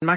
Danmark.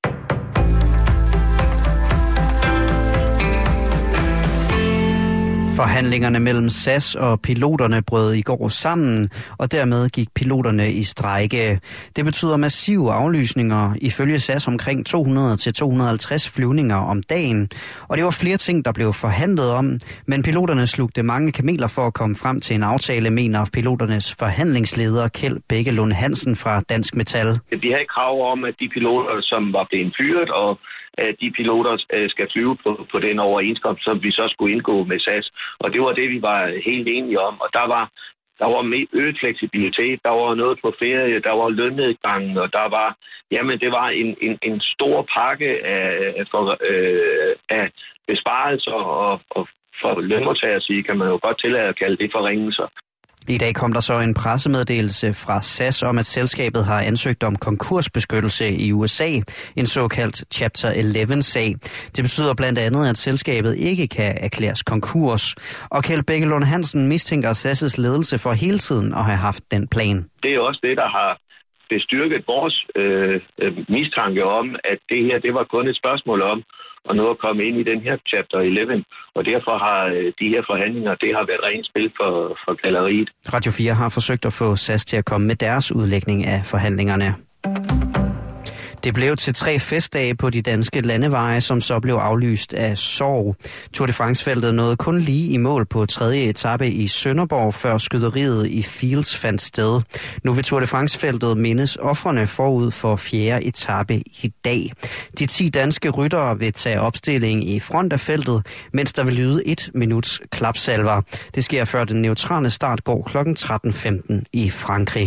Forhandlingerne mellem SAS og piloterne brød i går sammen, og dermed gik piloterne i strejke. Det betyder massive aflysninger, ifølge SAS omkring 200-250 flyvninger om dagen. Og det var flere ting, der blev forhandlet om, men piloterne slugte mange kameler for at komme frem til en aftale, mener piloternes forhandlingsleder Kjeld Bækkelund Hansen fra Dansk Metal. Vi havde krav om, at de piloter, som var blevet fyret, og de piloter skal flyve på den overenskomst, som vi så skulle indgå med SAS. Og det var det, vi var helt enige om. Og der var øget fleksibilitet, der var noget på ferie, der var lønnedgang, og der var, det var en stor pakke af besparelser, og for lønmodtagere sige, kan man jo godt tillade at kalde det forringelser. I dag kom der så en pressemeddelelse fra SAS om, at selskabet har ansøgt om konkursbeskyttelse i USA, en såkaldt Chapter 11-sag. Det betyder blandt andet, at selskabet ikke kan erklæres konkurs. Og Kjeld Bækkelund Hansen mistænker SAS' ledelse for hele tiden at have haft den plan. Det er også det, der har bestyrket vores mistanke om, at det her, det var kun et spørgsmål om, og nu at komme ind i den her Chapter 11. Og derfor har de her forhandlinger, det har været rent spil for galleriet. Radio 4 har forsøgt at få SAS til at komme med deres udlægning af forhandlingerne. Det blev til 3 festdage på de danske landeveje, som så blev aflyst af sorg. Tour de France-feltet nåede kun lige i mål på 3. etape i Sønderborg, før skyderiet i Fields fandt sted. Nu vil Tour de France-feltet mindes ofrene forud for 4. etape i dag. De 10 danske ryttere vil tage opstilling i front af feltet, mens der vil lyde 1 minuts klapsalver. Det sker før den neutrale start går kl. 13.15 i Frankrig.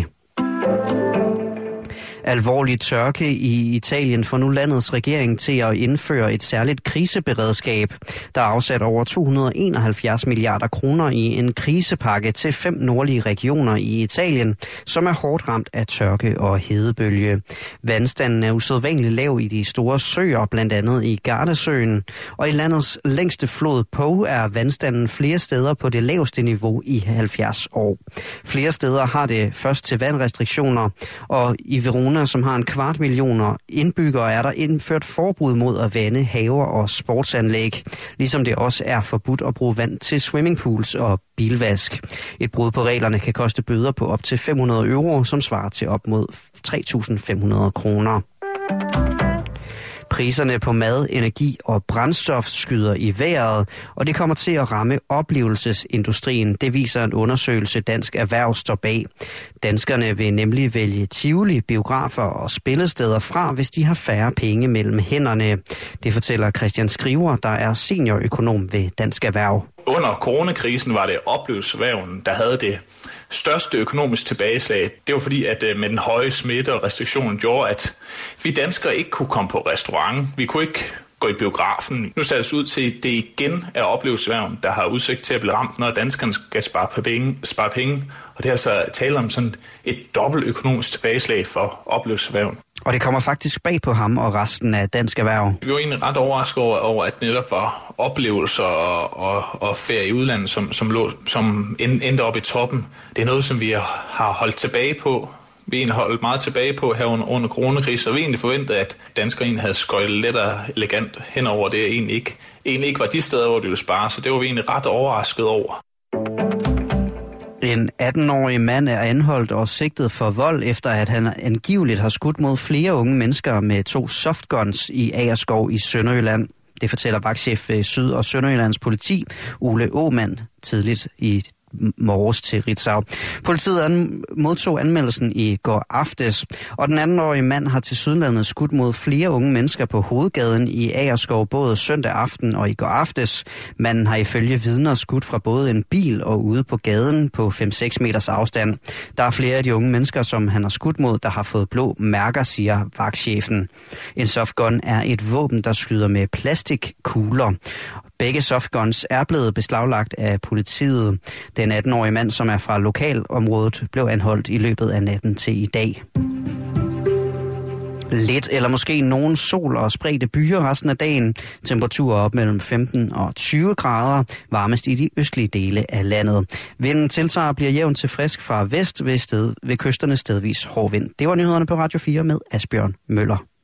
Alvorlig tørke i Italien får nu landets regering til at indføre et særligt kriseberedskab. Der er afsat over 271 milliarder kroner i en krisepakke til 5 nordlige regioner i Italien, som er hårdt ramt af tørke og hedebølge. Vandstanden er usædvanligt lav i de store søer, blandt andet i Gardasøen. Og i landets længste flod Po er vandstanden flere steder på det laveste niveau i 70 år. Flere steder har det først til vandrestriktioner, og i Verona, som har 250.000 indbyggere, er der indført forbud mod at vande haver og sportsanlæg, ligesom det også er forbudt at bruge vand til swimmingpools og bilvask. Et brud på reglerne kan koste bøder på op til 500 euro, som svarer til op mod 3.500 kroner. Priserne på mad, energi og brændstof skyder i vejret, og det kommer til at ramme oplevelsesindustrien. Det viser en undersøgelse, Dansk Erhverv står bag. Danskerne vil nemlig vælge tivoli, biografer og spillesteder fra, hvis de har færre penge mellem hænderne. Det fortæller Christian Skriver, der er seniorøkonom ved Dansk Erhverv. Under coronakrisen var det oplevelseserhverven, der havde det største økonomisk tilbageslag. Det var fordi, at med den høje smitte og restriktionen gjorde, at vi danskere ikke kunne komme på restaurant. Vi kunne ikke gå i biografen. Nu ser det ud til, at det igen er oplevelseserhverven, der har udsigt til at blive ramt, når danskerne skal spare penge. Og det er altså tale om sådan et dobbelt økonomisk tilbageslag for oplevelseserhverven. Og det kommer faktisk bag på ham og resten af Dansk Erhverv. Vi var egentlig ret overrasket over, at netop var oplevelser og ferie i udlandet, som endte op i toppen. Det er noget, som vi har holdt tilbage på. Vi har holdt meget tilbage på her under coronakrisen, og vi egentlig forventede, at danskere egentlig havde skøjtet let og elegant henover det, egentlig ikke var de steder, hvor de ville spare. Så det var vi egentlig ret overrasket over. En 18-årig mand er anholdt og sigtet for vold, efter at han angiveligt har skudt mod flere unge mennesker med 2 softguns i Agerskov i Sønderjylland. Det fortæller vagtchef ved Syd- og Sønderjyllands politi, Ole Åmand, tidligt i morges til Ritzau. Politiet modtog anmeldelsen i går aftes, og den 18-årige mand har til Sydlandet skudt mod flere unge mennesker på hovedgaden i Agerskov både søndag aften og i går aftes. Manden har ifølge vidner skudt fra både en bil og ude på gaden på 5-6 meters afstand. Der er flere af de unge mennesker, som han har skudt mod, der har fået blå mærker, siger vagtchefen. En softgun er et våben, der skyder med plastikkugler. Begge softguns er blevet beslaglagt af politiet. Den 18-årige mand, som er fra lokalområdet, blev anholdt i løbet af natten til i dag. Lidt eller måske nogen sol og spredte byer resten af dagen. Temperaturer op mellem 15 og 20 grader. Varmest i de østlige dele af landet. Vinden tiltager bliver jævnt til frisk fra vest ved kysterne stedvis hård vind. Det var nyhederne på Radio 4 med Asbjørn Møller.